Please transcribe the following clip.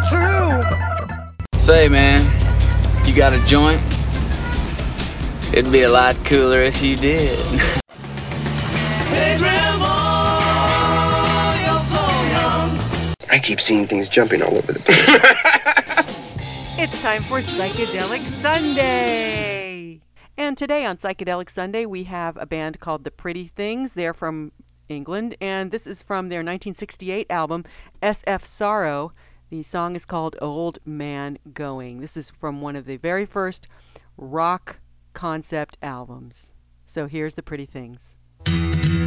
Say, man, you got a joint? It'd be a lot cooler if you did. Hey, Grandma, you're so young. I keep seeing things jumping all over the place. It's time for Psychedelic Sunday! And today on Psychedelic Sunday, we have a band called The Pretty Things. They're from England, and this is from their 1968 album, SF Sorrow. The song is called Old Man Going. This is from one of the very first rock concept albums. So here's The Pretty Things.